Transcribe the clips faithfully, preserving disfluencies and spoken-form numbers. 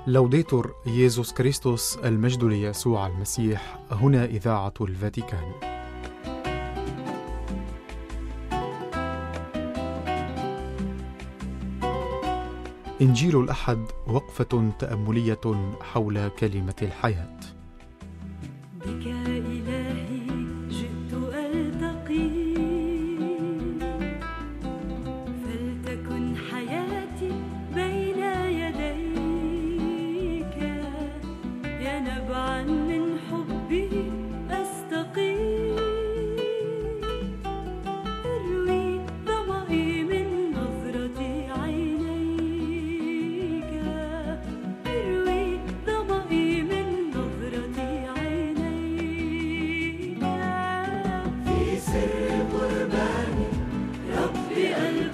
لوديتور ييسوس كريستوس، المجد ليسوع المسيح. هنا إذاعة الفاتيكان. إنجيل الأحد، وقفة تأملية حول كلمة الحياة. بك إلهي جئت ألتقي، فلتكن حياتي بين يديك، يا نبعا من حبه أستقي، اروي ظمئي من نظرة عينيك، اروي ظمئي من نظرة عينيك، في سر قرباني ربي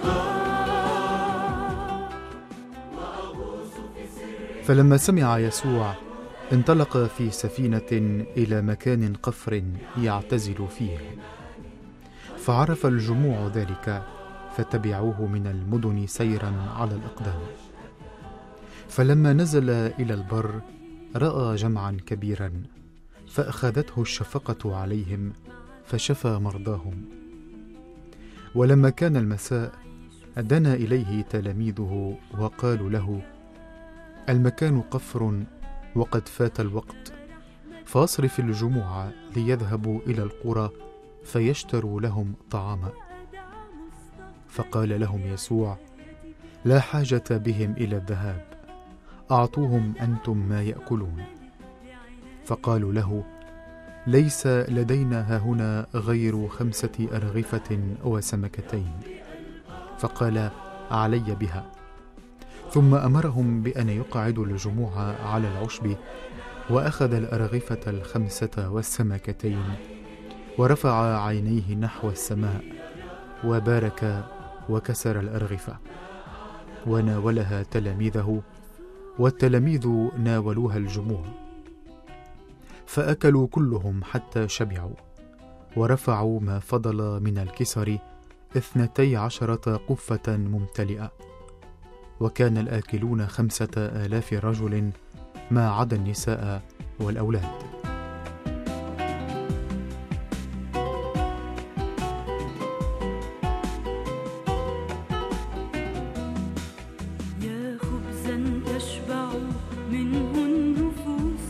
ألقاك، وأغوص في سر. فلما سمع يسوع انطلق في سفينة إلى مكان قفر يعتزل فيه، فعرف الجموع ذلك فتبعوه من المدن سيرا على الأقدام. فلما نزل إلى البر رأى جمعا كبيرا، فأخذته الشفقة عليهم فشفى مرضاهم. ولما كان المساء دنا إليه تلاميذه وقالوا له: المكان قفر وقد فات الوقت، فاصرف الجموع ليذهبوا إلى القرى فيشتروا لهم طعاما. فقال لهم يسوع: لا حاجة بهم إلى الذهاب، أعطوهم أنتم ما يأكلون. فقالوا له: ليس لدينا هاهنا غير خمسة أرغفة وسمكتين. فقال: علي بها. ثم أمرهم بأن يقعدوا الجموع على العشب، وأخذ الأرغفة الخمسة والسمكتين، ورفع عينيه نحو السماء وبارك وكسر الأرغفة، وناولها تلاميذه، والتلاميذ ناولوها الجموع، فأكلوا كلهم حتى شبعوا، ورفعوا ما فضل من الكسر اثنتي عشرة قفة ممتلئة. وكان الآكلون خمسة آلاف رجل ما عدا النساء والأولاد. يا خبزا تشبع منه النفوس،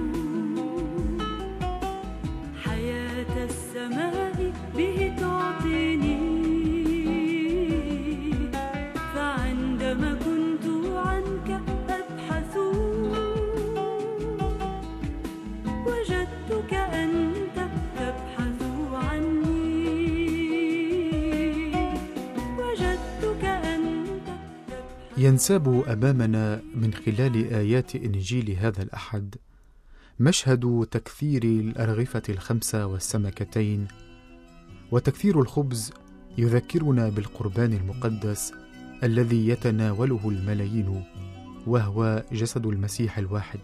حياة السماء به تعطيني، فعندما كنت عنك أبحث وجدتك أنت تبحث عني، وجدتك أنت تبحث. ينساب أمامنا من خلال آيات إنجيل هذا الأحد مشهد تكثير الأرغفة الخمسة والسمكتين. وتكثير الخبز يذكرنا بالقربان المقدس الذي يتناوله الملايين، وهو جسد المسيح الواحد.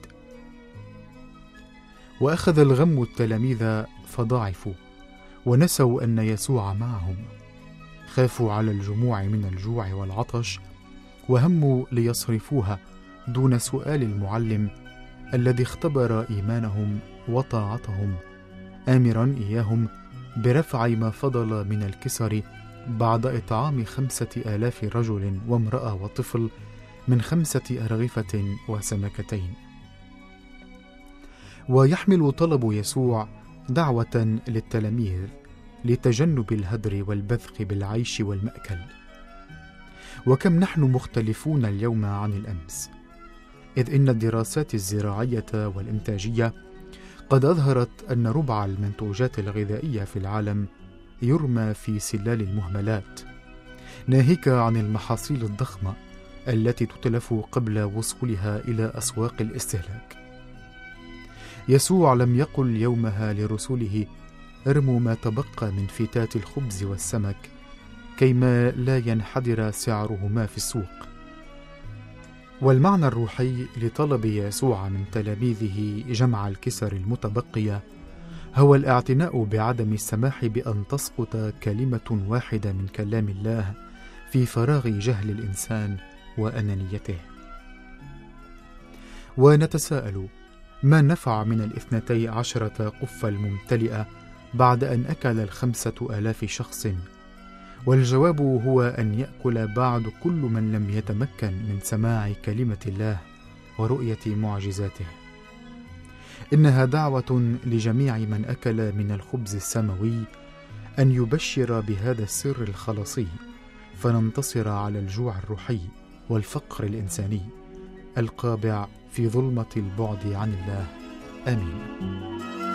وأخذ الغم التلاميذ فضعفوا، ونسوا أن يسوع معهم، خافوا على الجموع من الجوع والعطش، وهموا ليصرفوها دون سؤال المعلم الذي اختبر إيمانهم وطاعتهم، آمرا إياهم برفع ما فضل من الكسر بعد إطعام خمسة آلاف رجل وامرأة وطفل من خمسة أرغفة وسمكتين. ويحمل طلب يسوع دعوة للتلاميذ لتجنب الهدر والبذخ بالعيش والمأكل. وكم نحن مختلفون اليوم عن الأمس، إذ إن الدراسات الزراعية والإنتاجية قد أظهرت أن ربع المنتوجات الغذائية في العالم يرمى في سلال المهملات، ناهيك عن المحاصيل الضخمة التي تتلف قبل وصولها إلى أسواق الاستهلاك. يسوع لم يقل يومها لرسله: ارموا ما تبقى من فتات الخبز والسمك كيما لا ينحدر سعرهما في السوق. والمعنى الروحي لطلب يسوع من تلاميذه جمع الكسر المتبقية هو الاعتناء بعدم السماح بأن تسقط كلمة واحدة من كلام الله في فراغ جهل الإنسان وأنانيته. ونتساءل: ما نفع من الاثنتي عشرة قفة الممتلئة بعد أن أكل الخمسة آلاف شخص؟ والجواب هو أن يأكل بعد كل من لم يتمكن من سماع كلمة الله ورؤية معجزاته. إنها دعوة لجميع من أكل من الخبز السماوي أن يبشر بهذا السر الخلاصي، فننتصر على الجوع الروحي والفقر الإنساني القابع في ظلمة البعد عن الله. آمين.